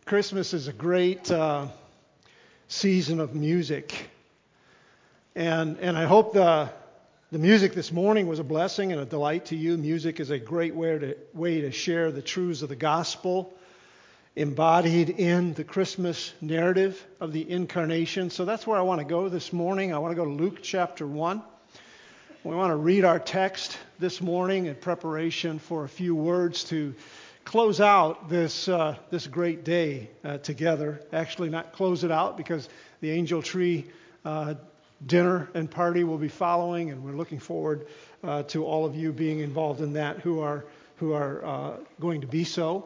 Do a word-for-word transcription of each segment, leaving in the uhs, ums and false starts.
Christmas is a great uh, season of music. And and I hope the the music this morning was a blessing and a delight to you. Music is a great way to way to share the truths of the gospel embodied in the Christmas narrative of the incarnation. So that's where I want to go this morning. I want to go to Luke chapter one. We want to read our text this morning in preparation for a few words to close out this uh, this great day uh, together. Actually, not close it out because the Angel Tree uh, dinner and party will be following, and we're looking forward uh, to all of you being involved in that who are who are uh, going to be so.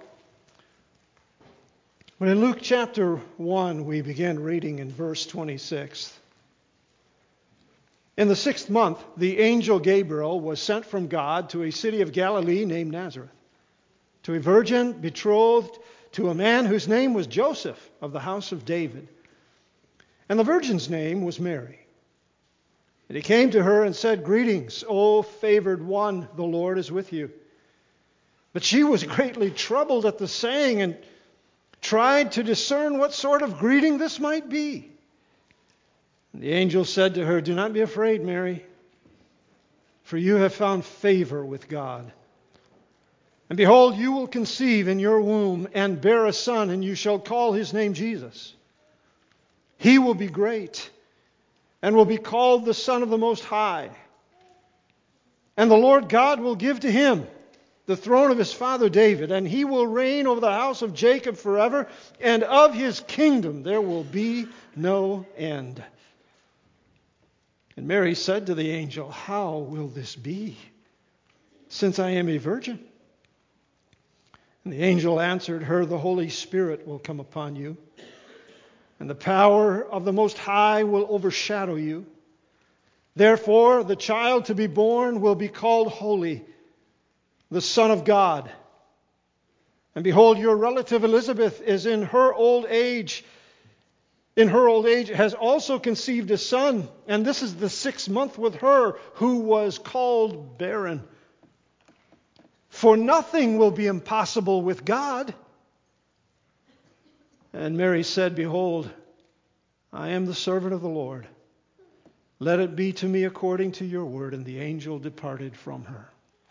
But in Luke chapter one, we begin reading in verse twenty-six. In the sixth month, the angel Gabriel was sent from God to a city of Galilee named Nazareth, to a virgin betrothed to a man whose name was Joseph of the house of David. And the virgin's name was Mary. And he came to her and said, "Greetings, O favored one, the Lord is with you." But she was greatly troubled at the saying and tried to discern what sort of greeting this might be. And the angel said to her, "Do not be afraid, Mary, for you have found favor with God. And behold, you will conceive in your womb and bear a son, and you shall call his name Jesus. He will be great and will be called the Son of the Most High. And the Lord God will give to him the throne of his father David, and he will reign over the house of Jacob forever, and of his kingdom there will be no end." And Mary said to the angel, "How will this be, since I am a virgin?" And the angel answered her, "The Holy Spirit will come upon you, and the power of the Most High will overshadow you. Therefore, the child to be born will be called Holy, the Son of God. And behold, your relative Elizabeth is in her old age. In her old age has also conceived a son, and this is the sixth month with her who was called barren. For nothing will be impossible with God." And Mary said, "Behold, I am the servant of the Lord. Let it be to me according to your word." And the angel departed from her.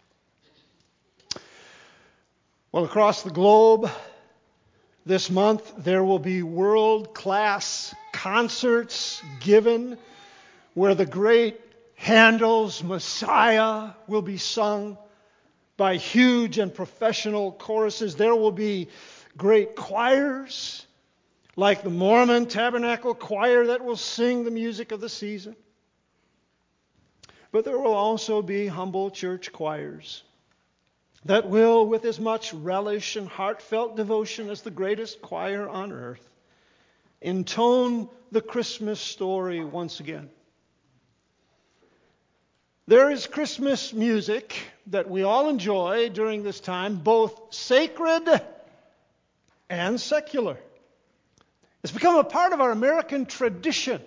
Well, across the globe this month, there will be world-class concerts given where the great Handel's Messiah will be sung by huge and professional choruses. There will be great choirs like the Mormon Tabernacle Choir that will sing the music of the season. But there will also be humble church choirs that will, with as much relish and heartfelt devotion as the greatest choir on earth, intone the Christmas story once again. There is Christmas music that we all enjoy during this time, both sacred and secular. It's become a part of our American tradition.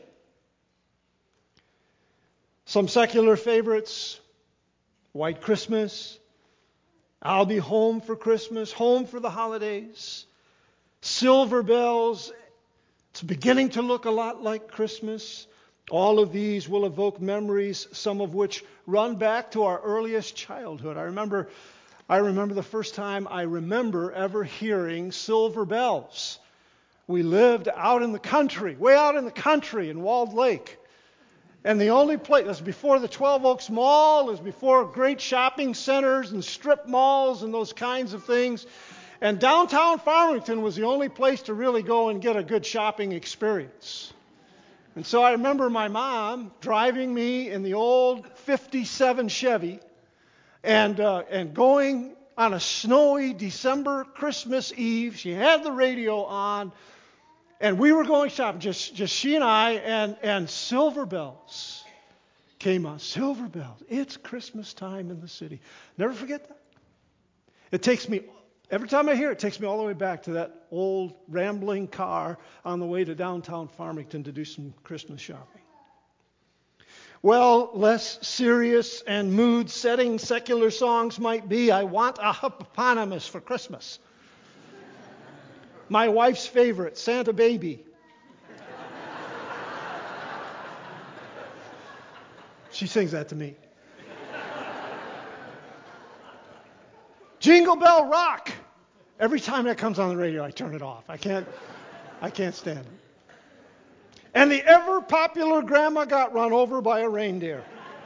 Some secular favorites: White Christmas, I'll Be Home for Christmas, Home for the Holidays, Silver Bells. It's beginning to look a lot like Christmas. All of these will evoke memories, some of which run back to our earliest childhood. I remember, I remember the first time I remember ever hearing Silver Bells. We lived out in the country, way out in the country in Walled Lake. And the only place, that's before the Twelve Oaks Mall, it was before great shopping centers and strip malls and those kinds of things. And downtown Farmington was the only place to really go and get a good shopping experience. And so I remember my mom driving me in the old fifty-seven Chevy and uh, and going on a snowy December Christmas Eve. She had the radio on, and we were going shopping, just, just she and I, and, and Silver Bells came on. Silver Bells. It's Christmas time in the city. Never forget that. It takes me, every time I hear it, it takes me all the way back to that old rambling car on the way to downtown Farmington to do some Christmas shopping. Well, less serious and mood-setting secular songs might be, "I Want a Hippopotamus for Christmas." My wife's favorite, Santa Baby. She sings that to me. Jingle Bell Rock. Every time that comes on the radio, I turn it off. I can't, I can't stand it. And the ever popular Grandma Got Run Over by a Reindeer.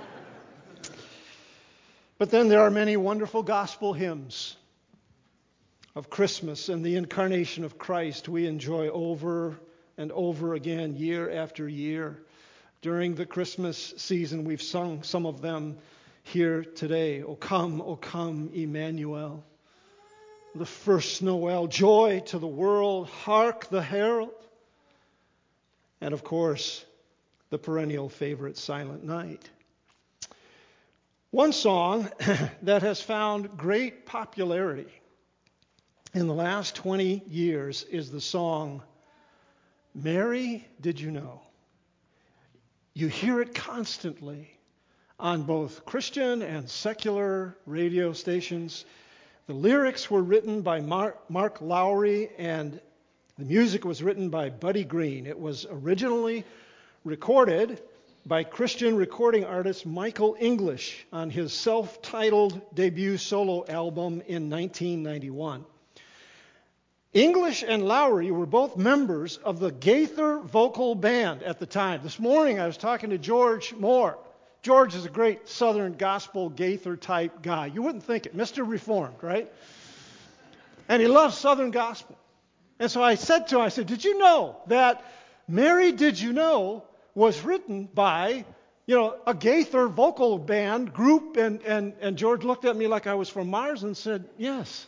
But then there are many wonderful gospel hymns of Christmas and the incarnation of Christ we enjoy over and over again, year after year. During the Christmas season, we've sung some of them here today. O come, O come, Emmanuel. The first Noel, joy to the world, hark the herald. And of course, the perennial favorite, Silent Night. One song that has found great popularity in the last twenty years is the song, Mary, Did You Know? You hear it constantly on both Christian and secular radio stations. The lyrics were written by Mark, Mark Lowry, and the music was written by Buddy Green. It was originally recorded by Christian recording artist Michael English on his self-titled debut solo album in nineteen ninety-one. English and Lowry were both members of the Gaither Vocal Band at the time. This morning I was talking to George Moore. George is a great Southern gospel Gaither type guy. You wouldn't think it. Mister Reformed, right? And he loves Southern gospel. And so I said to him, I said, did you know that Mary, Did You Know was written by, you know, a Gaither vocal band group? And, and, and George looked at me like I was from Mars and said, yes.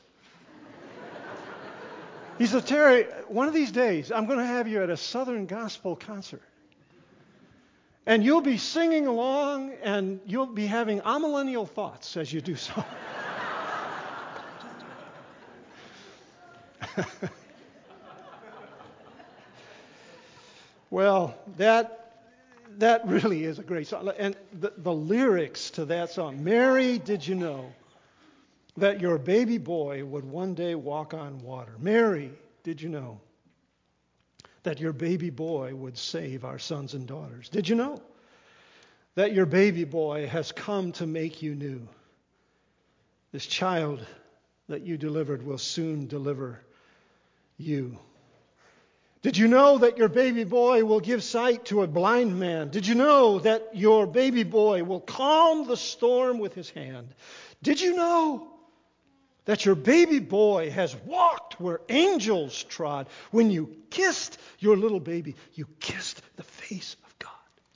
He said, Terry, one of these days I'm going to have you at a Southern gospel concert. And you'll be singing along and you'll be having amillennial thoughts as you do so. Well, that that really is a great song. And the, the lyrics to that song, Mary, did you know that your baby boy would one day walk on water? Mary, did you know that your baby boy would save our sons and daughters? Did you know that your baby boy has come to make you new? This child that you delivered will soon deliver you. Did you know that your baby boy will give sight to a blind man? Did you know that your baby boy will calm the storm with his hand? Did you know that your baby boy has walked where angels trod? When you kissed your little baby, you kissed the face of God.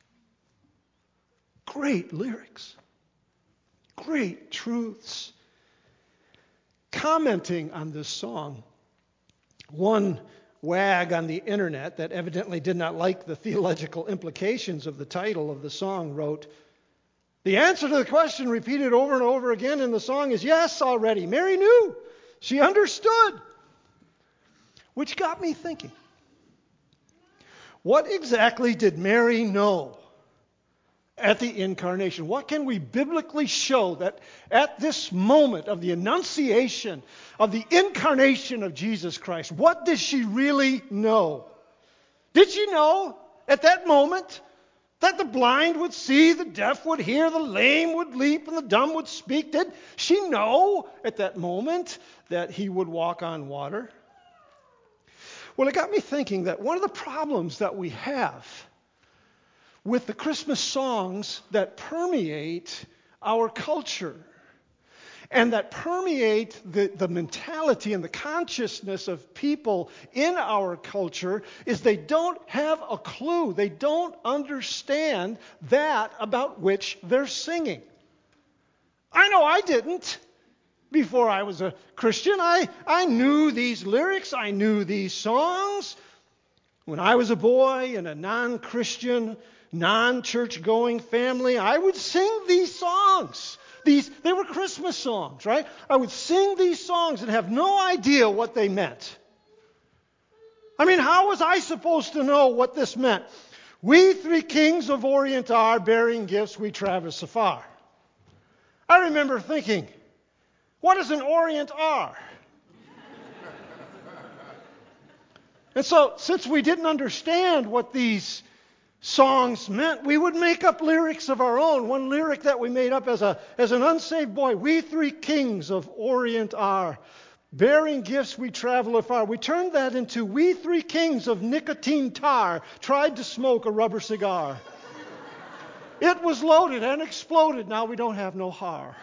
Great lyrics. Great truths. Commenting on this song, one wag on the internet that evidently did not like the theological implications of the title of the song wrote, the answer to the question repeated over and over again in the song is yes already. Mary knew. She understood. Which got me thinking, what exactly did Mary know at the incarnation? What can we biblically show that at this moment of the annunciation of the incarnation of Jesus Christ, what does she really know? Did she know at that moment that the blind would see, the deaf would hear, the lame would leap, and the dumb would speak? Did she know at that moment that he would walk on water? Well, it got me thinking that one of the problems that we have with the Christmas songs that permeate our culture and that permeate the, the mentality and the consciousness of people in our culture is they don't have a clue. They don't understand that about which they're singing. I know I didn't. Before I was a Christian, I, I knew these lyrics. I knew these songs. When I was a boy in a non-Christian, non-church-going family, I would sing these songs. These, they were Christmas songs, right? I would sing these songs and have no idea what they meant. I mean, how was I supposed to know what this meant? We three kings of Orient are, bearing gifts we traverse afar. I remember thinking, what is an Orient are? And so, since we didn't understand what these songs meant, we would make up lyrics of our own. One lyric that we made up as a as an unsaved boy: we three kings of Orient are, bearing gifts we travel afar. We turned that into: we three kings of nicotine tar tried to smoke a rubber cigar. It was loaded and exploded. Now we don't have no har.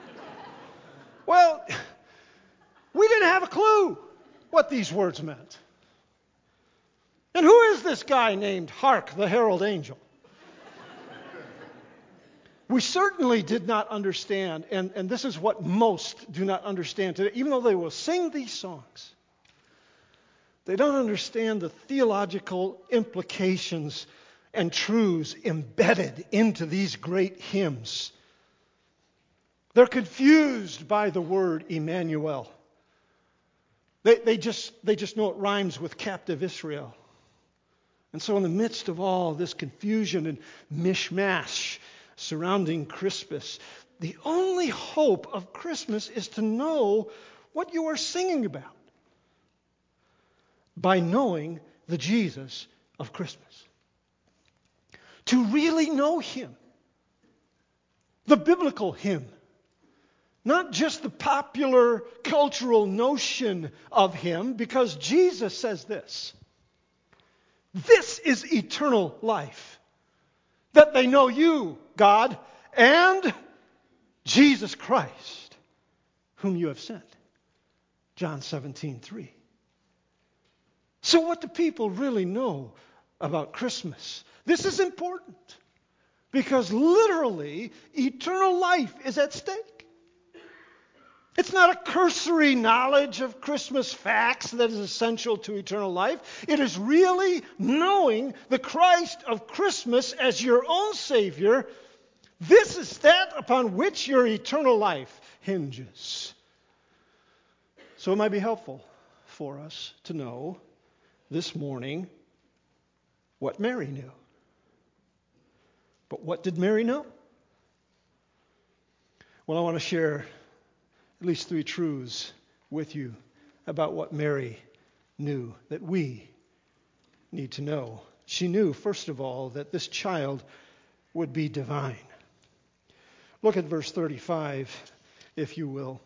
Well, we didn't have a clue what these words meant. And who is this guy named Hark the Herald Angel? We certainly did not understand, and, and this is what most do not understand today, even though they will sing these songs. They don't understand the theological implications and truths embedded into these great hymns. They're confused by the word Emmanuel. They, they, just, they just know it rhymes with captive Israel. And so in the midst of all this confusion and mishmash surrounding Christmas, the only hope of Christmas is to know what you are singing about by knowing the Jesus of Christmas. To really know Him, the biblical Him, not just the popular cultural notion of Him, because Jesus says this: this is eternal life, that they know you, God, and Jesus Christ, whom you have sent. John seventeen three. So what do people really know about Christmas? This is important because literally eternal life is at stake. It's not a cursory knowledge of Christmas facts that is essential to eternal life. It is really knowing the Christ of Christmas as your own Savior. This is that upon which your eternal life hinges. So it might be helpful for us to know this morning what Mary knew. But what did Mary know? Well, I want to share at least three truths with you about what Mary knew that we need to know. She knew, first of all, that this child would be divine. Look at verse thirty-five, if you will,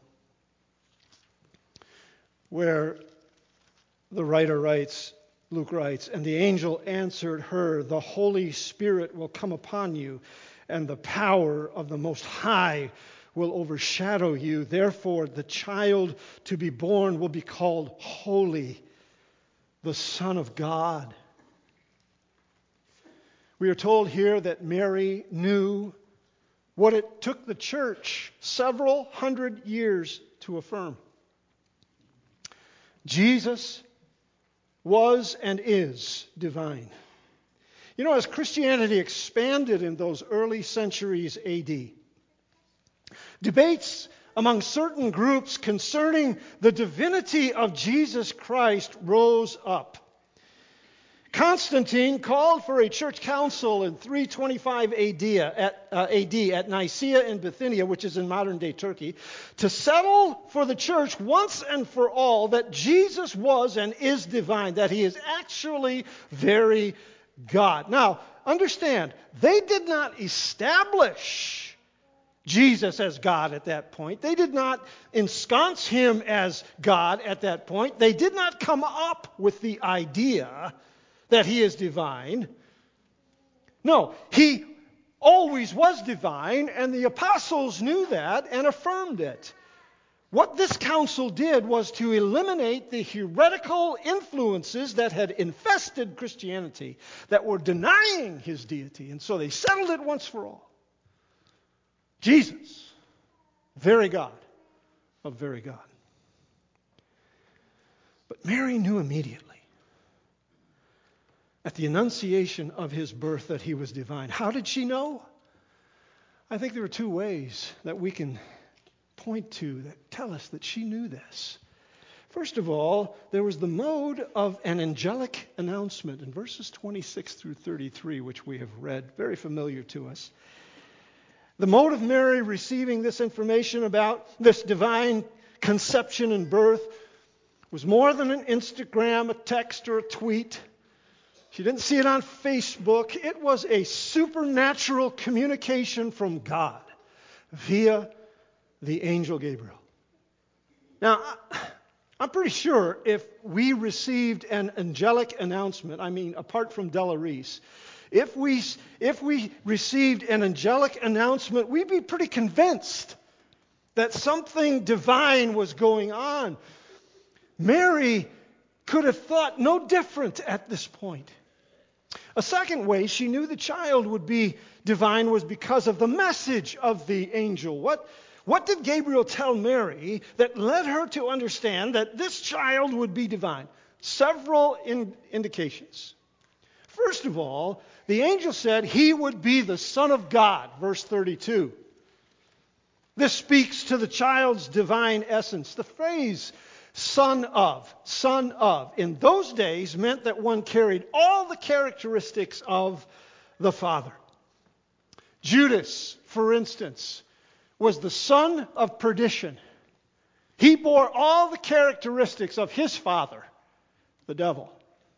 where the writer writes, Luke writes, "And the angel answered her, the Holy Spirit will come upon you, and the power of the Most High will overshadow you. Therefore, the child to be born will be called Holy, the Son of God." We are told here that Mary knew what it took the church several hundred years to affirm. Jesus was and is divine. You know, as Christianity expanded in those early centuries A D, debates among certain groups concerning the divinity of Jesus Christ rose up. Constantine called for a church council in three twenty-five A D at, uh, A D at Nicaea in Bithynia, which is in modern-day Turkey, to settle for the church once and for all that Jesus was and is divine, that He is actually very God. Now, understand, they did not establish Jesus as God at that point. They did not ensconce Him as God at that point. They did not come up with the idea that He is divine. No, He always was divine, and the apostles knew that and affirmed it. What this council did was to eliminate the heretical influences that had infested Christianity, that were denying His deity, and so they settled it once for all. Jesus, very God of very God. But Mary knew immediately at the annunciation of His birth that He was divine. How did she know? I think there are two ways that we can point to that tell us that she knew this. First of all, there was the mode of an angelic announcement in verses twenty-six through thirty-three, which we have read, very familiar to us. The mode of Mary receiving this information about this divine conception and birth was more than an Instagram, a text, or a tweet. She didn't see it on Facebook. It was a supernatural communication from God via the angel Gabriel. Now, I'm pretty sure if we received an angelic announcement, I mean, apart from Della Reese, if we, if we received an angelic announcement, we'd be pretty convinced that something divine was going on. Mary could have thought no different at this point. A second way she knew the child would be divine was because of the message of the angel. What, what did Gabriel tell Mary that led her to understand that this child would be divine? Several in, indications. First of all, the angel said he would be the Son of God, verse thirty-two. This speaks to the child's divine essence. The phrase son of, son of, in those days meant that one carried all the characteristics of the Father. Judas, for instance, was the son of perdition. He bore all the characteristics of his father, the devil.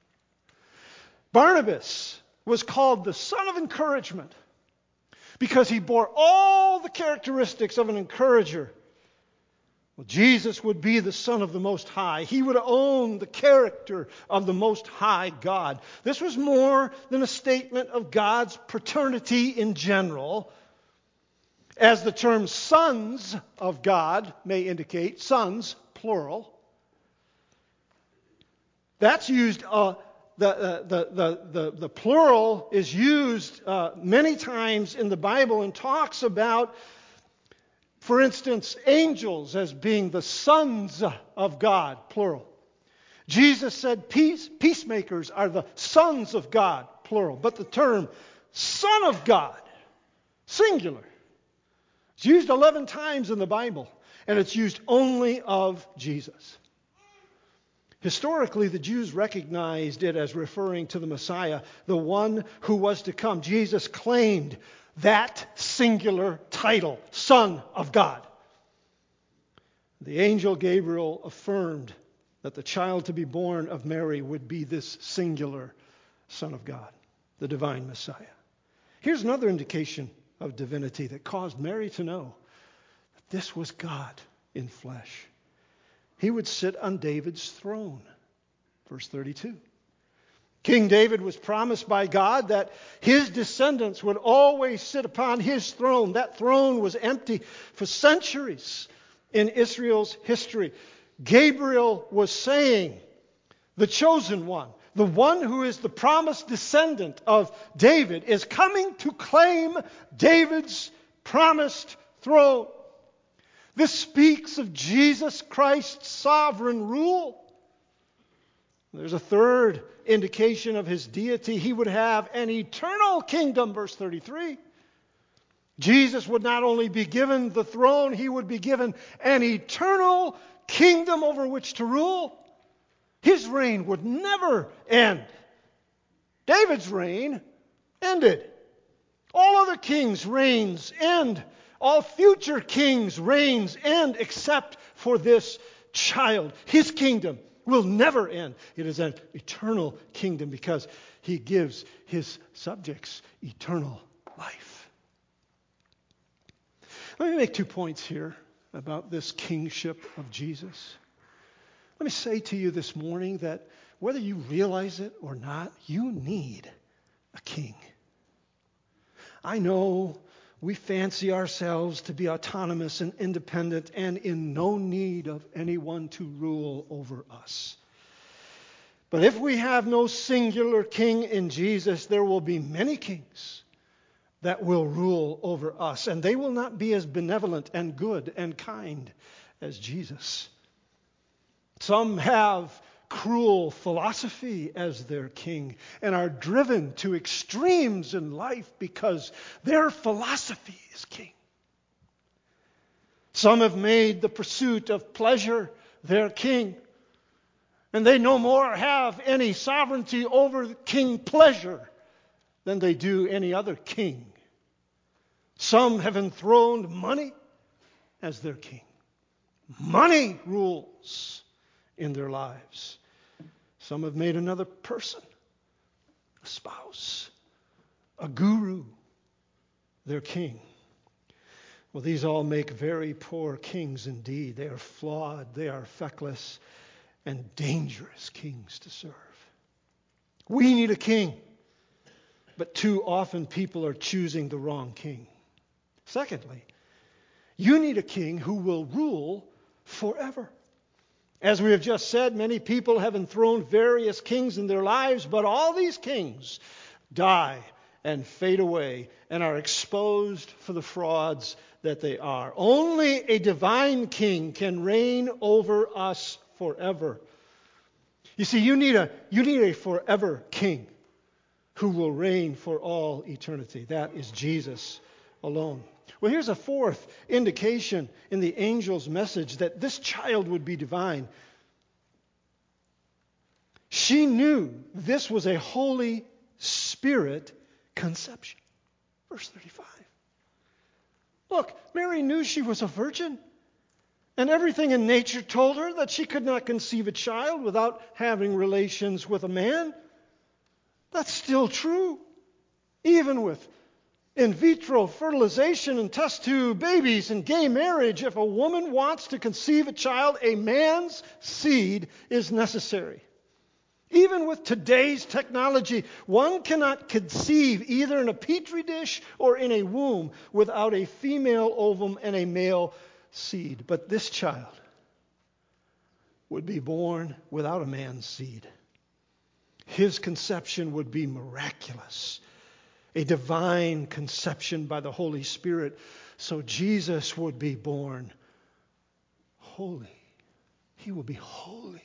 Barnabas was called the son of encouragement because he bore all the characteristics of an encourager. Well, Jesus would be the Son of the Most High. He would own the character of the Most High God. This was more than a statement of God's paternity in general. As the term sons of God may indicate, sons, plural. That's used, uh, the, uh, the, the, the, the plural is used uh, many times in the Bible and talks about, for instance, angels as being the sons of God, plural. Jesus said peace, peacemakers are the sons of God, plural. But the term Son of God, singular, it's used eleven times in the Bible, and it's used only of Jesus. Historically, the Jews recognized it as referring to the Messiah, the one who was to come. Jesus claimed that singular title, Son of God. The angel Gabriel affirmed that the child to be born of Mary would be this singular Son of God, the divine Messiah. Here's another indication of divinity that caused Mary to know that this was God in flesh. He would sit on David's throne. Verse thirty-two. King David was promised by God that his descendants would always sit upon his throne. That throne was empty for centuries in Israel's history. Gabriel was saying, the chosen one, the one who is the promised descendant of David, is coming to claim David's promised throne. This speaks of Jesus Christ's sovereign rule. There's a third indication of his deity. He would have an eternal kingdom, verse thirty-three. Jesus would not only be given the throne, he would be given an eternal kingdom over which to rule. His reign would never end. David's reign ended. All other kings' reigns end. All future kings' reigns end except for this child. His kingdom will never end. It is an eternal kingdom because he gives his subjects eternal life. Let me make two points here about this kingship of Jesus. Let me say to you this morning that whether you realize it or not, you need a king. I know we fancy ourselves to be autonomous and independent and in no need of anyone to rule over us. But if we have no singular king in Jesus, there will be many kings that will rule over us, and they will not be as benevolent and good and kind as Jesus. Some have cruel philosophy as their king and are driven to extremes in life because their philosophy is king. Some have made the pursuit of pleasure their king, and they no more have any sovereignty over king pleasure than they do any other king. Some have enthroned money as their king. Money rules in their lives. Some have made another person, a spouse, a guru, their king. Well, these all make very poor kings indeed. They are flawed, they are feckless, and dangerous kings to serve. We need a king, but too often people are choosing the wrong king. Secondly, you need a king who will rule forever. As we have just said, many people have enthroned various kings in their lives, but all these kings die and fade away and are exposed for the frauds that they are. Only a divine king can reign over us forever. You see, you need a you need a forever king who will reign for all eternity. That is Jesus alone. Well, here's a fourth indication in the angel's message that this child would be divine. She knew this was a Holy Spirit conception. Verse thirty-five. Look, Mary knew she was a virgin, and everything in nature told her that she could not conceive a child without having relations with a man. That's still true, even with in vitro fertilization and test tube babies and gay marriage. If a woman wants to conceive a child, a man's seed is necessary. Even with today's technology, one cannot conceive either in a petri dish or in a womb without a female ovum and a male seed. But this child would be born without a man's seed. His conception would be miraculous, a divine conception by the Holy Spirit. So Jesus would be born holy. He will be holy.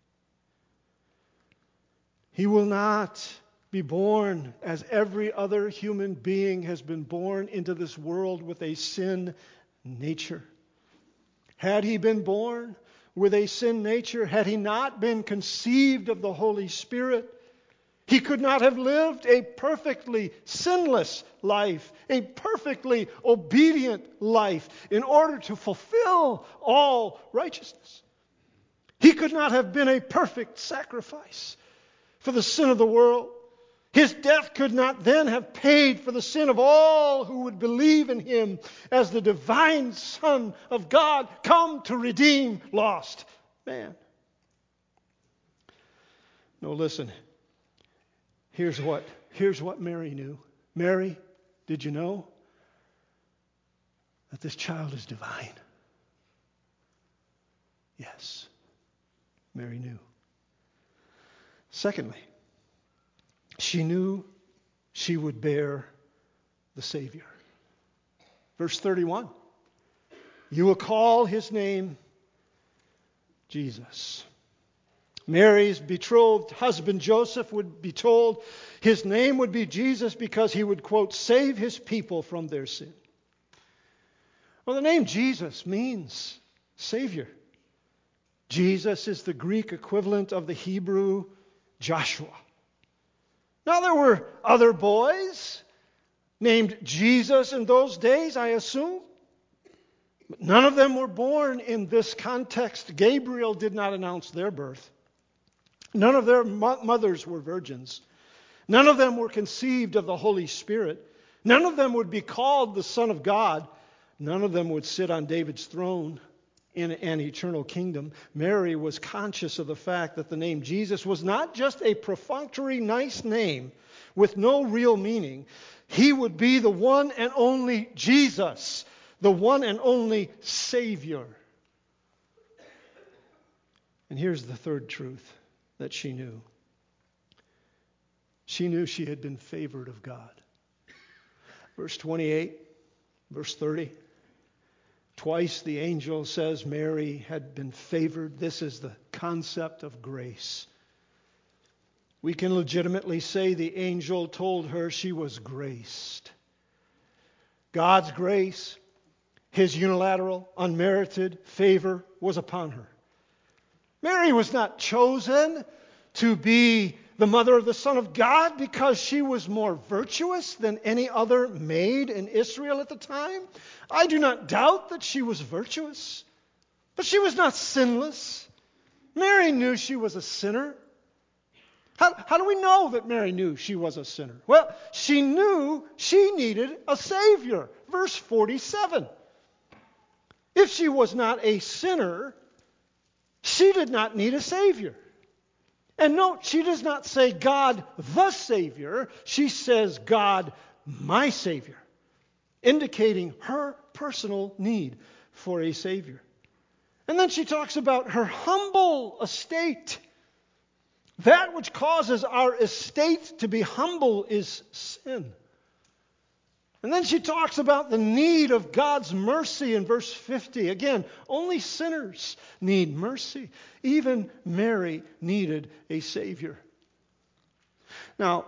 He will not be born as every other human being has been born into this world with a sin nature. Had he been born with a sin nature, had he not been conceived of the Holy Spirit, he could not have lived a perfectly sinless life, a perfectly obedient life in order to fulfill all righteousness. He could not have been a perfect sacrifice for the sin of the world. His death could not then have paid for the sin of all who would believe in him as the divine Son of God come to redeem lost man. No, listen. Here's what, here's what Mary knew. Mary, did you know that this child is divine? Yes, Mary knew. Secondly, she knew she would bear the Savior. Verse thirty-one, you will call his name Jesus. Mary's betrothed husband Joseph would be told his name would be Jesus because he would, quote, save his people from their sin. Well, the name Jesus means Savior. Jesus is the Greek equivalent of the Hebrew Joshua. Now, there were other boys named Jesus in those days, I assume. But none of them were born in this context. Gabriel did not announce their birth. None of their mo- mothers were virgins. None of them were conceived of the Holy Spirit. None of them would be called the Son of God. None of them would sit on David's throne in an eternal kingdom. Mary was conscious of the fact that the name Jesus was not just a perfunctory nice name with no real meaning. He would be the one and only Jesus, the one and only Savior. And here's the third truth that she knew. She knew she had been favored of God. Verse twenty-eight, verse thirty. Twice the angel says Mary had been favored. This is the concept of grace. We can legitimately say the angel told her she was graced. God's grace, his unilateral, unmerited favor was upon her. Mary was not chosen to be the mother of the Son of God because she was more virtuous than any other maid in Israel at the time. I do not doubt that she was virtuous, but she was not sinless. Mary knew she was a sinner. How, how do we know that Mary knew she was a sinner? Well, she knew she needed a Savior. Verse forty-seven. If she was not a sinner, she did not need a Savior. And note, she does not say God the Savior. She says God my Savior, indicating her personal need for a Savior. And then she talks about her humble estate. That which causes our estate to be humble is sin. And then she talks about the need of God's mercy in verse fifty. Again, only sinners need mercy. Even Mary needed a Savior. Now,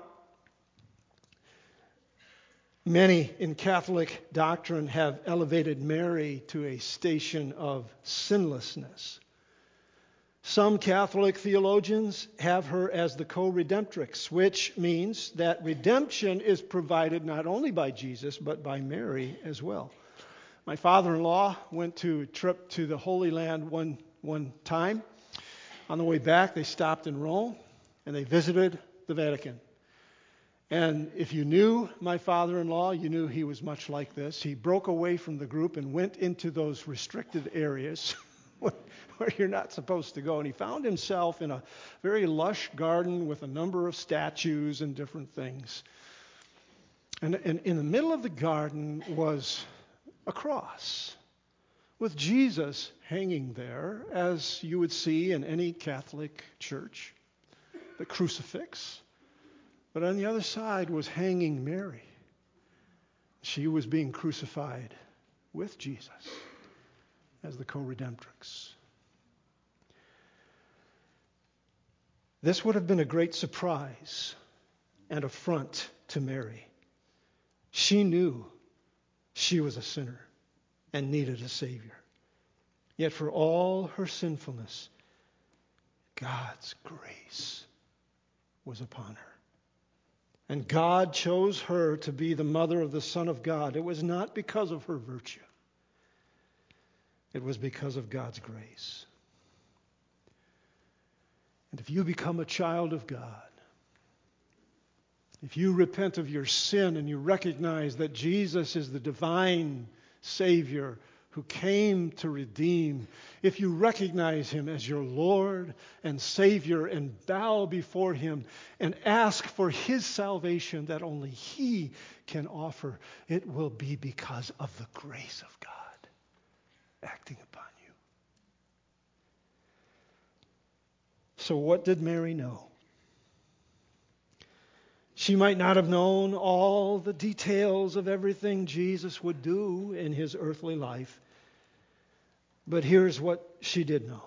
many in Catholic doctrine have elevated Mary to a station of sinlessness. Some Catholic theologians have her as the co-redemptrix, which means that redemption is provided not only by Jesus, but by Mary as well. My father-in-law went to a trip to the Holy Land one, one time. On the way back, they stopped in Rome, and they visited the Vatican. And if you knew my father-in-law, you knew he was much like this. He broke away from the group and went into those restricted areas where you're not supposed to go. And he found himself in a very lush garden with a number of statues and different things. And, and in the middle of the garden was a cross with Jesus hanging there, as you would see in any Catholic church, the crucifix. But on the other side was hanging Mary. She was being crucified with Jesus as the co-redemptrix. This would have been a great surprise and affront to Mary. She knew she was a sinner and needed a Savior. Yet for all her sinfulness, God's grace was upon her. And God chose her to be the mother of the Son of God. It was not because of her virtue. It was because of God's grace. And if you become a child of God, if you repent of your sin and you recognize that Jesus is the divine Savior who came to redeem, if you recognize Him as your Lord and Savior and bow before Him and ask for His salvation that only He can offer, it will be because of the grace of God acting upon you. So what did Mary know? She might not have known all the details of everything Jesus would do in His earthly life. But here's what she did know.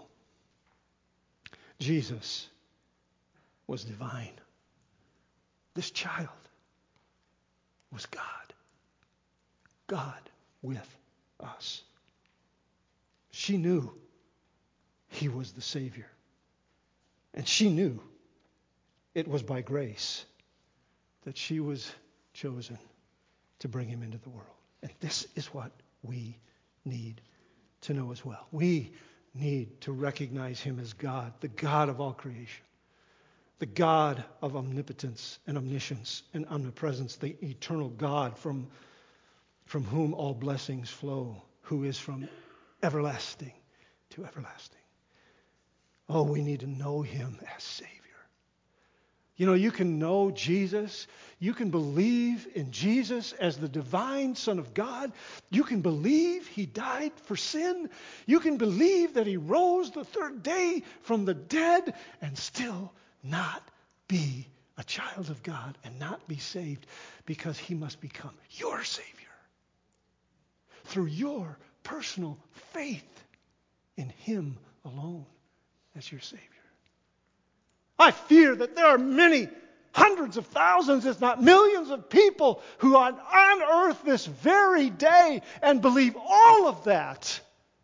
Jesus was divine. This child was God. God with us. She knew He was the Savior. And she knew it was by grace that she was chosen to bring Him into the world. And this is what we need to know as well. We need to recognize Him as God, the God of all creation, the God of omnipotence and omniscience and omnipresence, the eternal God from, from whom all blessings flow, who is from everlasting to everlasting. Oh, we need to know Him as Savior. You know, you can know Jesus. You can believe in Jesus as the divine Son of God. You can believe He died for sin. You can believe that He rose the third day from the dead and still not be a child of God and not be saved, because He must become your Savior through your personal faith in Him alone as your Savior. I fear that there are many hundreds of thousands, if not millions of people who are on earth this very day and believe all of that,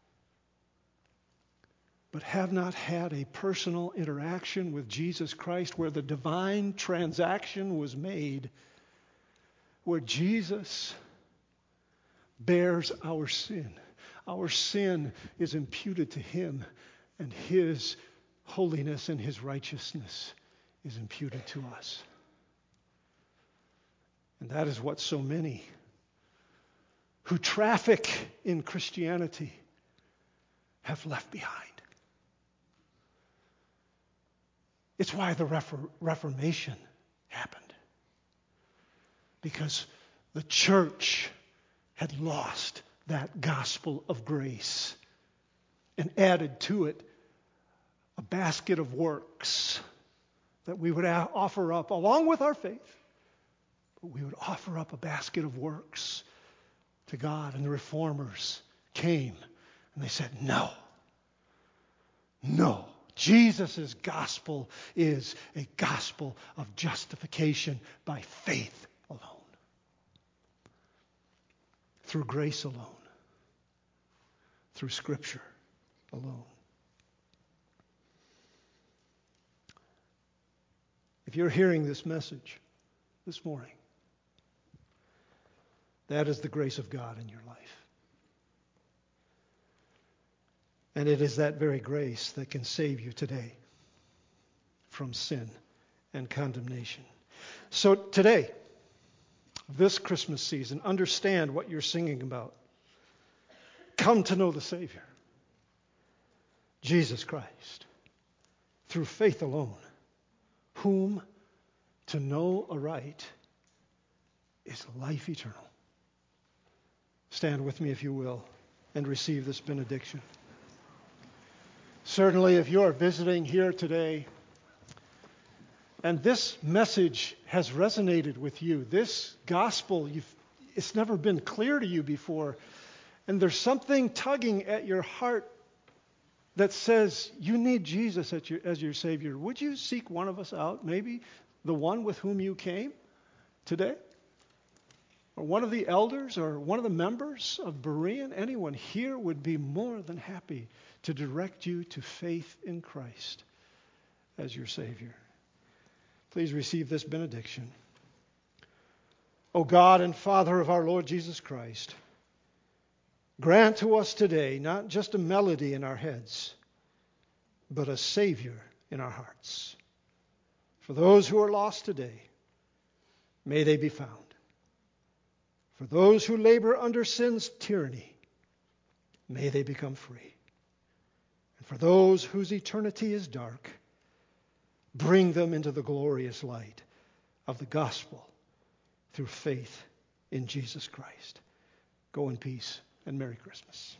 but have not had a personal interaction with Jesus Christ where the divine transaction was made, where Jesus bears our sin. Our sin is imputed to Him, and His holiness and his righteousness is imputed to us. And that is what so many who traffic in Christianity have left behind. It's why the Refor- Reformation happened. Because the church had lost that gospel of grace and added to it a basket of works that we would offer up along with our faith. But we would offer up a basket of works to God. And the reformers came and they said, no, no. Jesus' gospel is a gospel of justification by faith alone. Through grace alone. Through Scripture alone. If you're hearing this message this morning, that is the grace of God in your life. And it is that very grace that can save you today from sin and condemnation. So today, this Christmas season, understand what you're singing about. Come to know the Savior, Jesus Christ, through faith alone, whom to know aright is life eternal. Stand with me, if you will, and receive this benediction. Certainly, if you are visiting here today and this message has resonated with you, this gospel, you've, it's never been clear to you before, and there's something tugging at your heart that says you need Jesus as your, as your Savior, would you seek one of us out, maybe the one with whom you came today? Or one of the elders or one of the members of Berean, anyone here would be more than happy to direct you to faith in Christ as your Savior. Please receive this benediction. O God and Father of our Lord Jesus Christ, grant to us today not just a melody in our heads, but a Savior in our hearts. For those who are lost today, may they be found. For those who labor under sin's tyranny, may they become free. And for those whose eternity is dark, bring them into the glorious light of the gospel through faith in Jesus Christ. Go in peace and Merry Christmas.